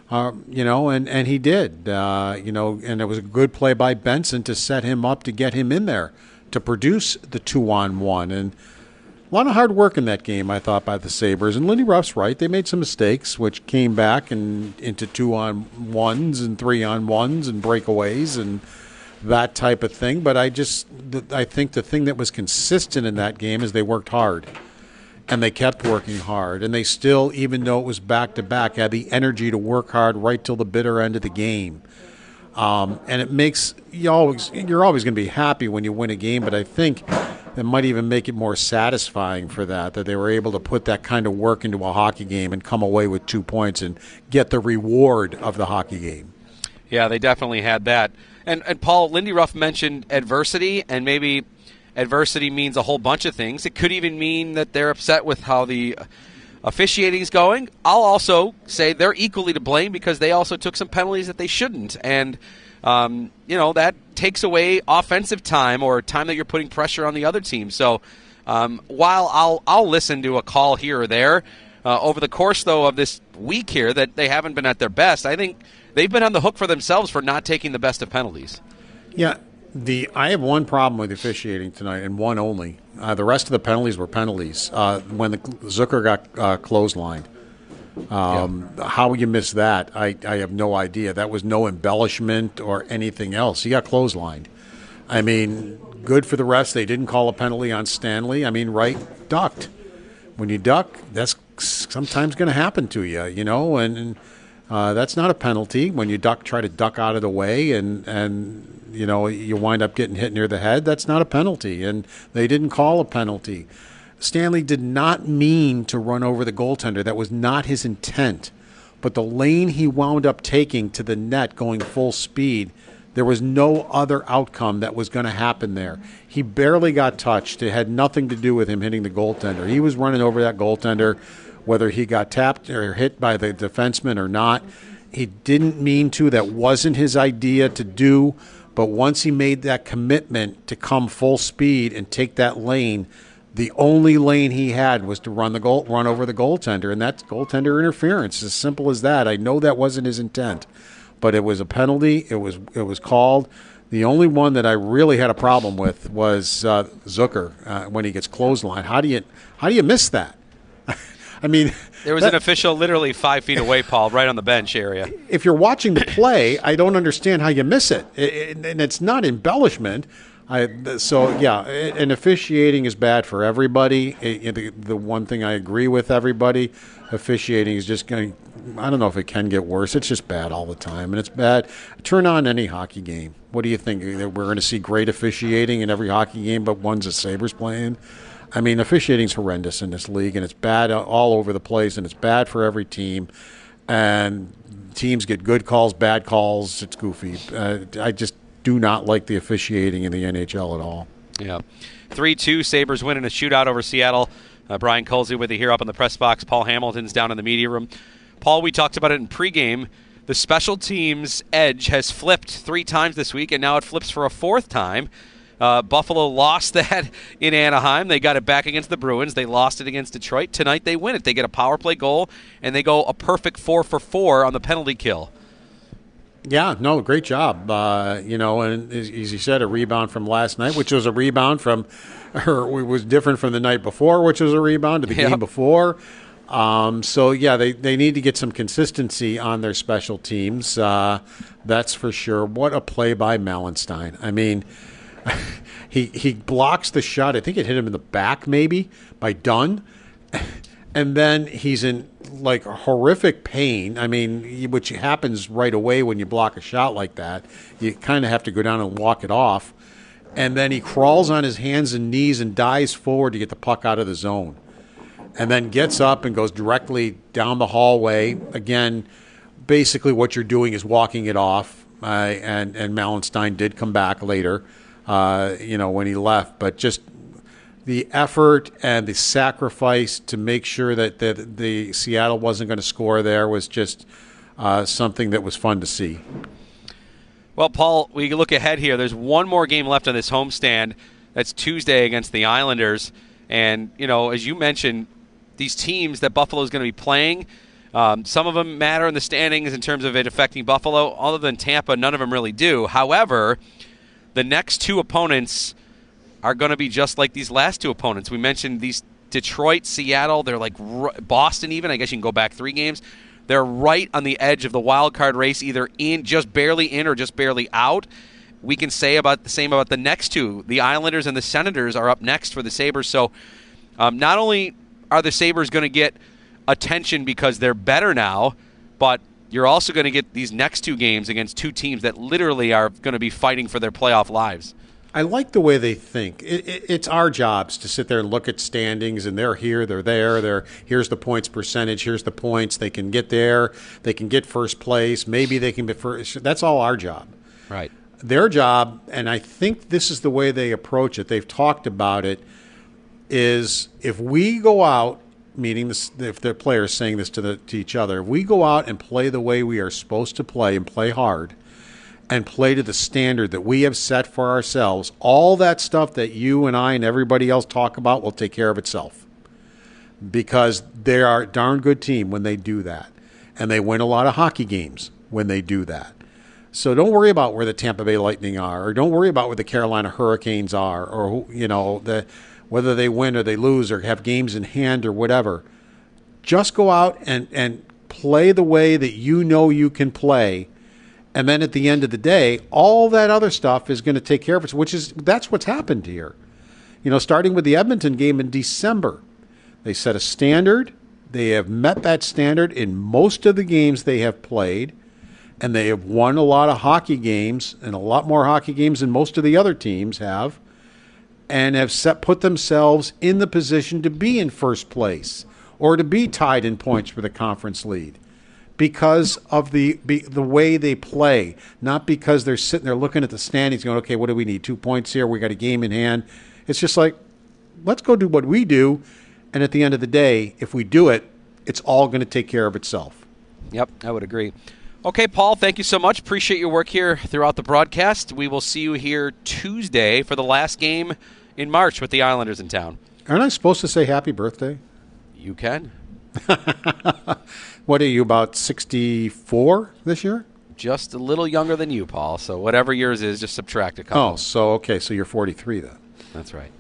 S9: And he did. And it was a good play by Benson to set him up to get him in there to produce the 2-on-1. And a lot of hard work in that game, I thought, by the Sabres. And Lindy Ruff's right. They made some mistakes, which came back into 2-on-1s and 3-on-1s and breakaways and that type of thing. But I think the thing that was consistent in that game is they worked hard. And they kept working hard. And they still, even though it was back-to-back, had the energy to work hard right till the bitter end of the game. And it makes you're always going to be happy when you win a game, but I think it might even make it more satisfying for that they were able to put that kind of work into a hockey game and come away with 2 points and get the reward of the hockey game.
S4: Yeah, they definitely had that. And Paul, Lindy Ruff mentioned adversity, and maybe adversity means a whole bunch of things. It could even mean that they're upset with how the officiating is going. I'll also say they're equally to blame because they also took some penalties that they shouldn't. And, that takes away offensive time or time that you're putting pressure on the other team. So while I'll listen to a call here or there, over the course, though, of this week here that they haven't been at their best, I think they've been on the hook for themselves for not taking the best of penalties.
S9: Yeah, I have one problem with officiating tonight, and one only. The rest of the penalties were penalties. When the Zucker got clotheslined, how you miss that, I have no idea. That was no embellishment or anything else. He got clotheslined. I mean, good for the rest. They didn't call a penalty on Stanley. I mean, Wright ducked. When you duck, that's sometimes going to happen to you, and that's not a penalty. When you try to duck out of the way and you wind up getting hit near the head, that's not a penalty, and they didn't call a penalty. Stanley did not mean to run over the goaltender. That was not his intent. But the lane he wound up taking to the net going full speed, there was no other outcome that was going to happen there. He barely got touched. It had nothing to do with him hitting the goaltender. He was running over that goaltender, whether he got tapped or hit by the defenseman or not. He didn't mean to. That wasn't his idea to do. But once he made that commitment to come full speed and take that lane, the only lane he had was to run over the goaltender, and that's goaltender interference. As simple as that. I know that wasn't his intent, but it was a penalty. It was called. The only one that I really had a problem with was Zucker when he gets clotheslined. How do you miss that? I mean,
S4: there was an official literally 5 feet away, Paul, right on the bench area.
S9: If you're watching the play, I don't understand how you miss it. And it's not embellishment. And officiating is bad for everybody. The one thing I agree with everybody, officiating is just going to, I don't know if it can get worse. It's just bad all the time, and it's bad. Turn on any hockey game. What do you think? We're going to see great officiating in every hockey game, but one's the Sabres playing? I mean, officiating's horrendous in this league, and it's bad all over the place, and it's bad for every team. And teams get good calls, bad calls. It's goofy. I just do not like the officiating in the NHL at all.
S4: Yeah. 3-2, Sabres win in a shootout over Seattle. Brian Colsey with you here up in the press box. Paul Hamilton's down in the media room. Paul, we talked about it in pregame. the special teams edge has flipped 3 times this week, and now it flips for a 4th time. Buffalo lost that in Anaheim. They got it back against the Bruins. They lost it against Detroit. Tonight they win it. They get a power play goal, and they go a perfect 4 for 4 on the penalty kill.
S9: Yeah, no, great job. And as you said, a rebound from last night, which was a rebound from, or it was different from the night before, which was a rebound to the game before. They need to get some consistency on their special teams. That's for sure. What a play by Malenstein. I mean, he blocks the shot. I think it hit him in the back maybe by Dunn. And then he's in like horrific pain. I mean, which happens right away when you block a shot like that. You kind of have to go down and walk it off. And then he crawls on his hands and knees and dives forward to get the puck out of the zone. And then gets up and goes directly down the hallway. Again, basically what you're doing is walking it off. And Malenstein did come back later, when he left. But just the effort and the sacrifice to make sure that the Seattle wasn't going to score there was just something that was fun to see.
S4: Well, Paul, we look ahead here. There's one more game left on this homestand. That's Tuesday against the Islanders. And, as you mentioned, these teams that Buffalo is going to be playing, some of them matter in the standings in terms of it affecting Buffalo. Other than Tampa, none of them really do. However, the next 2 opponents are going to be just like these last 2 opponents. We mentioned these Detroit, Seattle. They're like Boston even. I guess you can go back 3 games. They're right on the edge of the wild card race, either just barely in or just barely out. We can say the same about the next 2. The Islanders and the Senators are up next for the Sabres. So not only are the Sabres going to get attention because they're better now, but you're also going to get these next 2 games against 2 teams that literally are going to be fighting for their playoff lives.
S9: I like the way they think. It's our jobs to sit there and look at standings, and they're here, they're there. Here's the points percentage. Here's the points. They can get there. They can get first place. Maybe they can be first. That's all our job.
S4: Right.
S9: Their job, and I think this is the way they approach it, they've talked about it, is if we go out, meaning this, if the players saying this to each other, if we go out and play the way we are supposed to play and play hard, and play to the standard that we have set for ourselves, all that stuff that you and I and everybody else talk about will take care of itself. Because they are a darn good team when they do that. And they win a lot of hockey games when they do that. So don't worry about where the Tampa Bay Lightning are, or don't worry about where the Carolina Hurricanes are, or whether they win or they lose or have games in hand or whatever. Just go out and play the way that you can play. And then at the end of the day, all that other stuff is going to take care of it, that's what's happened here. Starting with the Edmonton game in December, they set a standard. They have met that standard in most of the games they have played, and they have won a lot of hockey games, and a lot more hockey games than most of the other teams have, and have put themselves in the position to be in first place or to be tied in points for the conference lead. Because of the way they play, not because they're sitting there looking at the standings going, okay, what do we need? 2 points here. We got a game in hand. It's just like, let's go do what we do. And at the end of the day, if we do it, it's all going to take care of itself.
S4: Yep, I would agree. Okay, Paul, thank you so much. Appreciate your work here throughout the broadcast. We will see you here Tuesday for the last game in March with the Islanders in town.
S9: Aren't I supposed to say happy birthday?
S4: You can.
S9: What are you, about 64 this year?
S4: Just a little younger than you, Paul. So whatever yours is, just subtract a couple.
S9: Oh, so you're 43 then.
S4: That's right.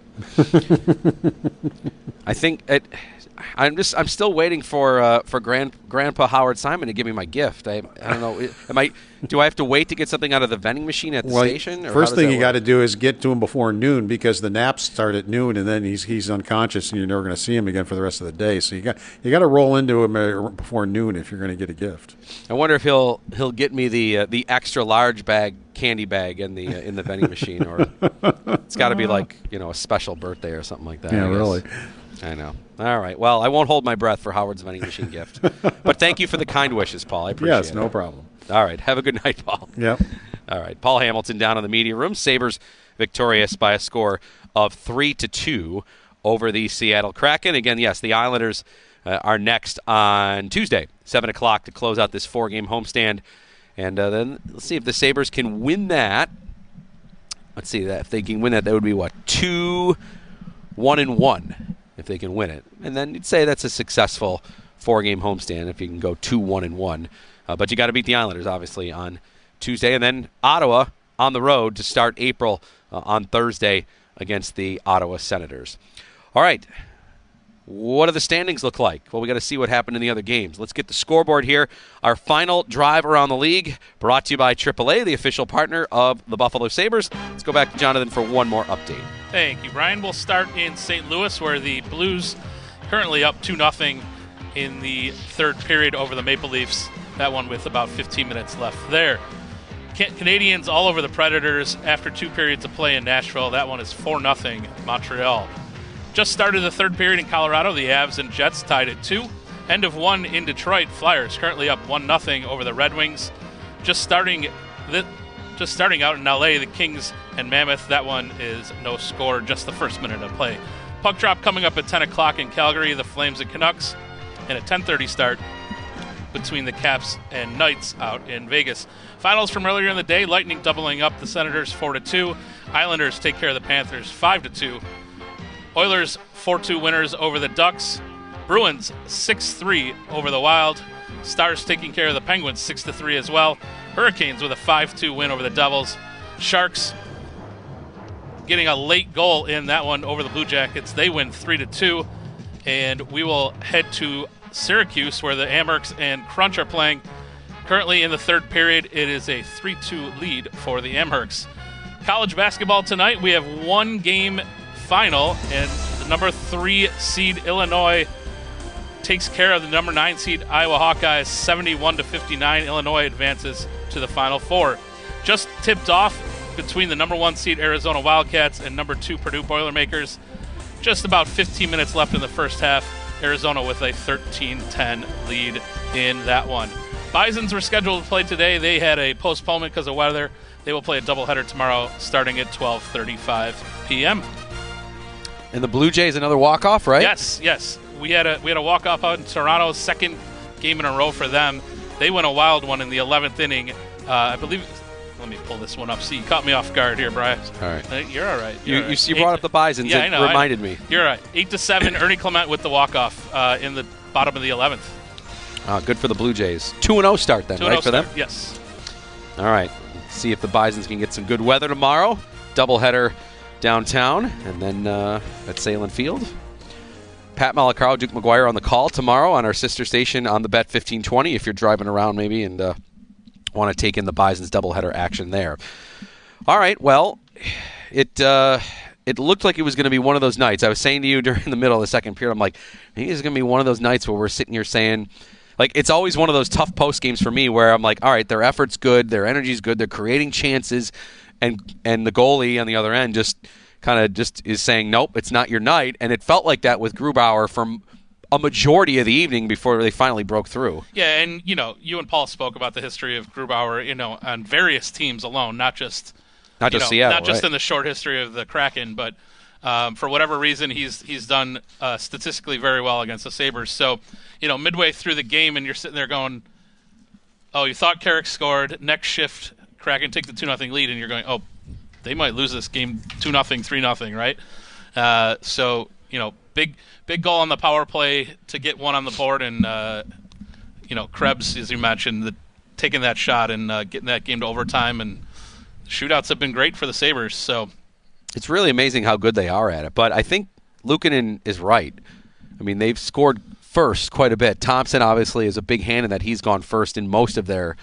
S4: I think I'm still waiting for Grandpa Howard Simon to give me my gift. I don't know. Do I have to wait to get something out of the vending machine at the station? Or
S9: first thing you got to do is get to him before noon, because the naps start at noon, and then he's unconscious, and you're never going to see him again for the rest of the day. So you got to roll into him before noon if you're going to get a gift.
S4: I wonder if he'll get me the extra large candy bag in the vending machine, or it's got to be like a special birthday or something like that.
S9: Yeah, really.
S4: I know. All right. Well, I won't hold my breath for Howard's vending machine gift. But thank you for the kind wishes, Paul. I appreciate it.
S9: Yes, no problem.
S4: All right. Have a good night, Paul.
S9: Yep.
S4: All right. Paul Hamilton down in the media room. Sabres victorious by a score of 3-2 over the Seattle Kraken. Again, yes, the Islanders are next on Tuesday, 7 o'clock, to close out this 4-game homestand. And then let's see if the Sabres can win that. Let's see that if they can win that, that would be what, 2-1-1 if they can win it. And then you'd say that's a successful 4-game homestand if you can go 2-1-1. But you got to beat the Islanders, obviously, on Tuesday. And then Ottawa on the road to start April on Thursday against the Ottawa Senators. All right. What do the standings look like? Well, we got to see what happened in the other games. Let's get the scoreboard here. Our final drive around the league, brought to you by AAA, the official partner of the Buffalo Sabres. Let's go back to Jonathan for one more update.
S21: Thank you, Brian. We'll start in St. Louis, where the Blues currently up 2-0 in the third period over the Maple Leafs. That one with about 15 minutes left there. Canadians all over the Predators after 2 periods of play in Nashville. That one is 4-0 Montreal. Just started the third period in Colorado. The Avs and Jets tied at 2. End of 1 in Detroit. Flyers currently up 1-0 over the Red Wings. Just starting out in LA, the Kings and Mammoth. That one is no score, just the first minute of play. Puck drop coming up at 10 o'clock in Calgary, the Flames and Canucks. And a 10:30 start between the Caps and Knights out in Vegas. Finals from earlier in the day, Lightning doubling up the Senators 4-2. Islanders take care of the Panthers 5-2. Oilers 4-2 winners over the Ducks. Bruins 6-3 over the Wild. Stars taking care of the Penguins 6-3 as well. Hurricanes with a 5-2 win over the Devils. Sharks getting a late goal in that one over the Blue Jackets. They win 3-2. And we will head to Syracuse, where the Amherst and Crunch are playing. Currently in the third period, it is a 3-2 lead for the Amherst. College basketball tonight, we have one game final, and the number 3 seed Illinois takes care of the number 9 seed Iowa Hawkeyes 71-59. Illinois advances to the Final Four. Just tipped off between the number 1 seed Arizona Wildcats and number 2 Purdue Boilermakers. Just about 15 minutes left in the first half. Arizona with a 13-10 lead in that one. Bisons were scheduled to play today. They had a postponement because of weather. They will play a doubleheader tomorrow starting at 12:35 p.m.
S4: And the Blue Jays, another walk-off, right?
S21: Yes. We had a walk-off out in Toronto, second game in a row for them. They won a wild one in the 11th inning. I believe. Let me pull this one up. See, you caught me off guard here, Brian.
S4: All right.
S21: You're all right.
S4: You brought up the Bisons.
S21: Yeah,
S4: it
S21: I know.
S4: Reminded me.
S21: You're right. 8-7. Ernie Clement with the walk-off in the bottom of the 11th.
S4: Good for the Blue Jays. 2-0 start then, right, for them?
S21: Yes.
S4: All right. Let's see if the Bisons can get some good weather tomorrow. Doubleheader downtown, and then at Salem Field. Pat Malacaro, Duke McGuire on the call tomorrow on our sister station on the Bet 1520 if you're driving around maybe and want to take in the Bisons doubleheader action there. All right, well, it looked like it was going to be one of those nights. I was saying to you during the middle of the second period, I'm like, I think it's going to be one of those nights where we're sitting here saying, like, it's always one of those tough post games for me where I'm like, all right, their effort's good, their energy's good, they're creating chances, and the goalie on the other end just is saying, nope, it's not your night. And it felt like that with Grubauer from a majority of the evening before they finally broke through.
S21: Yeah, and, you and Paul spoke about the history of Grubauer, on various teams alone, not just
S4: Seattle,
S21: not just
S4: right?
S21: in the short history of the Kraken, but for whatever reason, he's done statistically very well against the Sabres. So, midway through the game, and you're sitting there going, oh, you thought Carrick scored. Next shift, Kraken take the 2-0 lead, and you're going, oh, they might lose this game 2-0, 3-0, right? So, big goal on the power play to get one on the board, and Krebs, as you mentioned, taking that shot and getting that game to overtime, and shootouts have been great for the Sabres. So
S4: it's really amazing how good they are at it. But I think Luukkonen is right. I mean, they've scored first quite a bit. Thompson obviously is a big hand in that he's gone first in most of their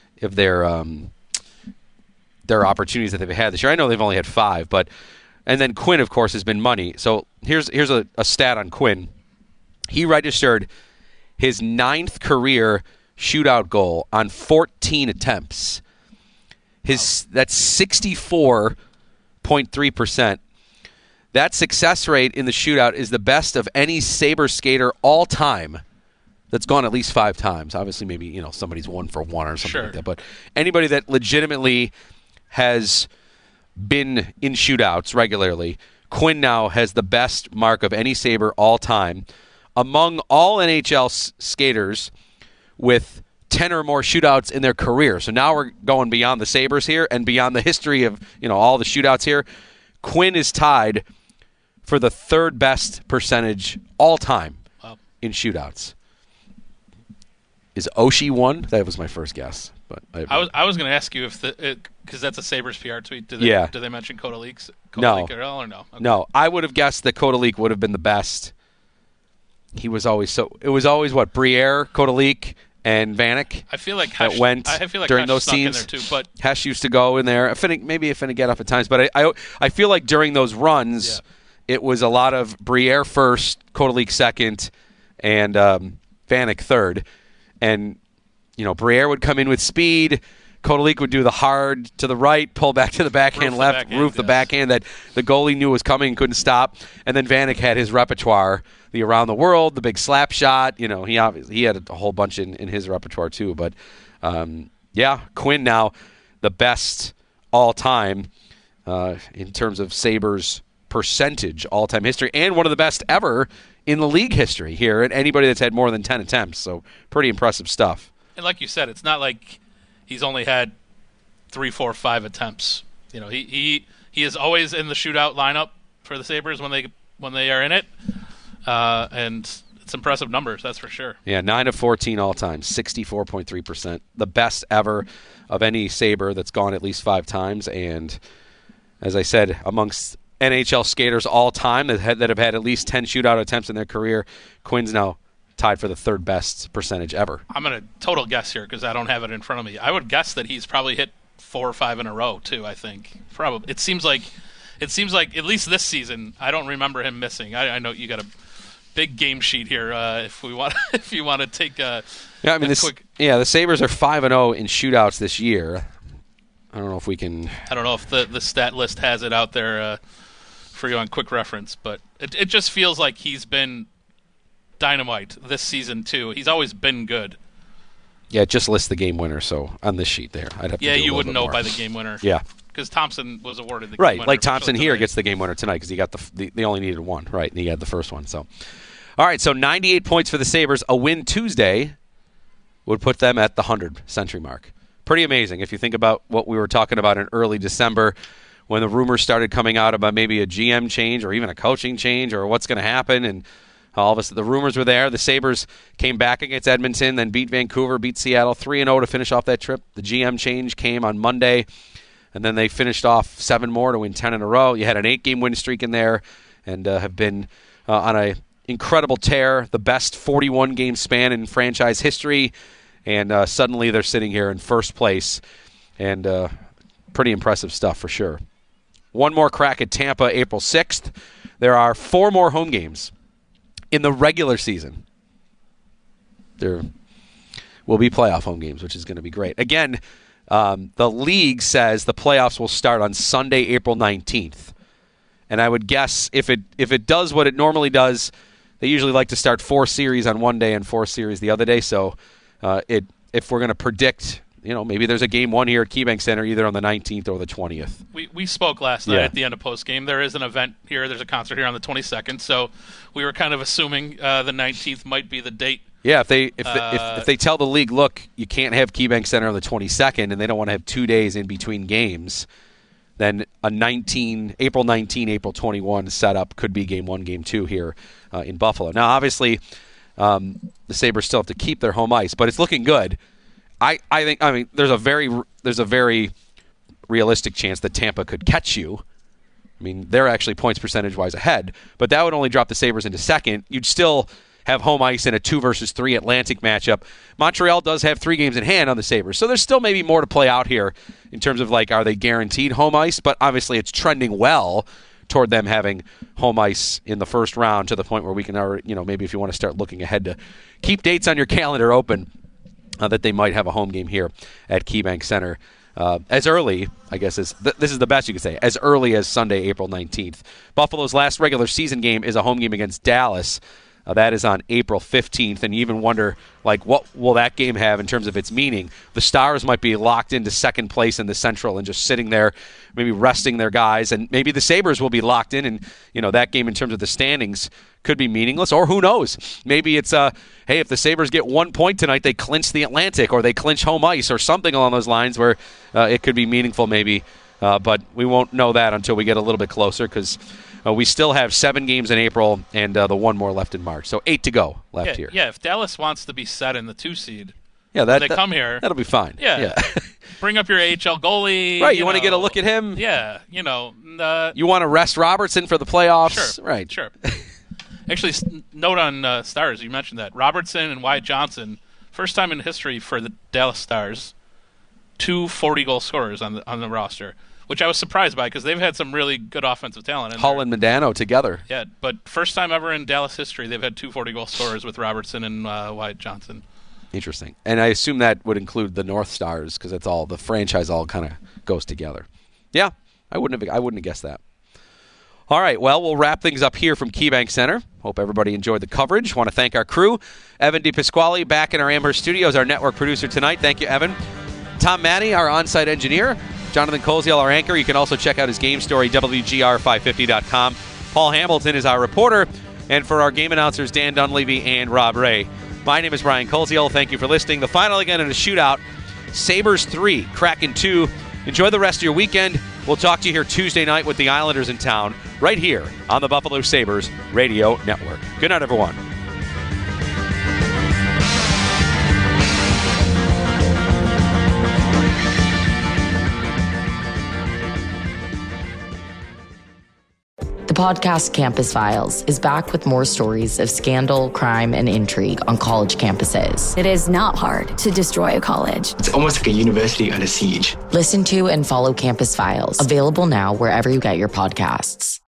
S4: opportunities that they've had this year. I know they've only had 5, and then Quinn, of course, has been money. So here's a stat on Quinn. He registered his 9th career shootout goal on 14 attempts. That's 64.3%. That success rate in the shootout is the best of any Sabre skater all time that's gone at least 5 times. Obviously, maybe somebody's 1 for 1 or something like that. But anybody that legitimately has been in shootouts regularly, Quinn now has the best mark of any Sabre all time among all NHL skaters with 10 or more shootouts in their career. So now we're going beyond the Sabres here and beyond the history of, all the shootouts here. Quinn is tied for the third best percentage all time in shootouts. Is Oshie one? That was my first guess. But
S21: I was going to ask you if because that's a Sabres PR tweet. Do they mention Kodalik's
S4: No.
S21: at all or no? Okay.
S4: No, I would have guessed that Kodalik would have been the best. He was always it was always what, Briere, Kodalik, and Vanek.
S21: I feel like
S4: that went during those scenes.
S21: In there too, but
S4: Hesh used to go in there. Maybe get up at times, but I feel like during those runs, it was a lot of Briere first, Kodalik second, and Vanek third, and Briere would come in with speed. Kodalik would do the hard to the right, pull back to the backhand left, roof the backhand that the goalie knew was coming and couldn't stop. And then Vanek had his repertoire, the around the world, the big slap shot. He had a whole bunch in his repertoire too. But Quinn now the best all time in terms of Sabres percentage all time history, and one of the best ever in the league history here. And anybody that's had more than 10 attempts, so pretty impressive stuff.
S21: And like you said, it's not like he's only had 3, 4, 5 attempts. He is always in the shootout lineup for the Sabres when they are in it, and it's impressive numbers, that's for sure.
S4: Yeah, 9 of 14 all time, 64.3%, the best ever of any Sabre that's gone at least 5 times. And as I said, amongst NHL skaters all time that have had at least 10 shootout attempts in their career, Quinn's now tied for the third best percentage ever.
S21: I'm going to total guess here because I don't have it in front of me. I would guess that he's probably hit 4 or 5 in a row too. I think probably. It seems like at least this season, I don't remember him missing. I know you got a big game sheet here. If you want to take a quick.
S4: The Sabres are 5-0 in shootouts this year. I don't know if we can.
S21: I don't know if the stat list has it out there for you on quick reference, but it just feels like he's been dynamite this season too. He's always been good.
S4: Yeah, it just lists the game winner. So on this sheet there, I'd have to.
S21: Yeah,
S4: do a
S21: you
S4: little
S21: wouldn't
S4: bit
S21: know
S4: more.
S21: by the game winner.
S4: Yeah,
S21: because Thompson was awarded the
S4: right.
S21: game winner.
S4: Like Thompson here gets the game winner tonight because he got they only needed one, right? And he had the first one. So, all right. So 98 points for the Sabres. A win Tuesday would put them at the 100-century mark. Pretty amazing if you think about what we were talking about in early December, when the rumors started coming out about maybe a GM change or even a coaching change or what's going to happen. And all of a sudden the rumors were there. The Sabres came back against Edmonton, then beat Vancouver, beat Seattle 3-0 to finish off that trip. The GM change came on Monday, and then they finished off 7 more to win 10 in a row. You had an 8-game win streak in there and have been on an incredible tear, the best 41-game span in franchise history. And suddenly they're sitting here in first place. And pretty impressive stuff for sure. One more crack at Tampa, April 6th. There are 4 more home games in the regular season. There will be playoff home games, which is going to be great. Again, the league says the playoffs will start on Sunday, April 19th. And I would guess if it does what it normally does, they usually like to start 4 series on one day and 4 series the other day. So if we're going to predict, maybe there's a game 1 here at KeyBank Center either on the 19th or the 20th.
S21: We spoke last night at the end of post game. There is an event here. There's a concert here on the 22nd. So we were kind of assuming the 19th might be the date.
S4: Yeah, if they tell the league, look, you can't have KeyBank Center on the 22nd, and they don't want to have 2 days in between games, then a April 19, April 21 setup could be game 1, game 2 here in Buffalo. Now, obviously, the Sabres still have to keep their home ice, but it's looking good. I think there's a very realistic chance that Tampa could catch you. I mean, they're actually points percentage-wise ahead, but that would only drop the Sabres into second. You'd still have home ice in a 2-3 Atlantic matchup. Montreal does have 3 games in hand on the Sabres, so there's still maybe more to play out here in terms of, are they guaranteed home ice? But obviously it's trending well toward them having home ice in the first round to the point where we can already, maybe if you want to start looking ahead to keep dates on your calendar open, that they might have a home game here at KeyBank Center as early, I guess, this is the best you could say, as early as Sunday, April 19th. Buffalo's last regular season game is a home game against Dallas That is on April 15th, and you even wonder, like, what will that game have in terms of its meaning? The Stars might be locked into second place in the Central and just sitting there, maybe resting their guys, and maybe the Sabres will be locked in, and, that game in terms of the standings could be meaningless, or who knows? Maybe it's, hey, if the Sabres get 1 point tonight, they clinch the Atlantic, or they clinch home ice, or something along those lines where it could be meaningful maybe, but we won't know that until we get a little bit closer, because we still have 7 games in April and the 1 more left in March. So 8 to go left here.
S21: Yeah, if Dallas wants to be set in the 2 seed,
S4: they
S21: come here.
S4: That'll be fine.
S21: Yeah. Bring up your AHL goalie.
S4: Right, you want to get a look at him?
S21: Yeah,
S4: you want to rest Robertson for the playoffs?
S21: Sure.
S4: Right.
S21: Sure. Actually, note on Stars, you mentioned that. Robertson and Wyatt Johnson, first time in history for the Dallas Stars, 2 40-goal scorers on the roster, which I was surprised by because they've had some really good offensive talent.
S4: Hull and Modano together.
S21: Yeah, but first time ever in Dallas history they've had 2 40-goal scorers with Robertson and Wyatt Johnson.
S4: Interesting. And I assume that would include the North Stars because it's all the franchise all kind of goes together. Yeah, I wouldn't have guessed that. All right, well, we'll wrap things up here from KeyBank Center. Hope everybody enjoyed the coverage. Want to thank our crew. Evan DePasquale back in our Amherst studios, our network producer tonight. Thank you, Evan. Tom Matte, our on-site engineer. Jonathan Koziel, our anchor. You can also check out his game story, WGR550.com. Paul Hamilton is our reporter. And for our game announcers, Dan Dunleavy and Rob Ray. My name is Brian Koziel. Thank you for listening. The final again in a shootout, Sabres 3, Kraken 2. Enjoy the rest of your weekend. We'll talk to you here Tuesday night with the Islanders in town, right here on the Buffalo Sabres Radio Network. Good night, everyone.
S1: The podcast Campus Files is back with more stories of scandal, crime, and intrigue on college campuses.
S22: It is not hard to destroy a college.
S23: It's almost like a university under siege.
S1: Listen to and follow Campus Files, available now wherever you get your podcasts.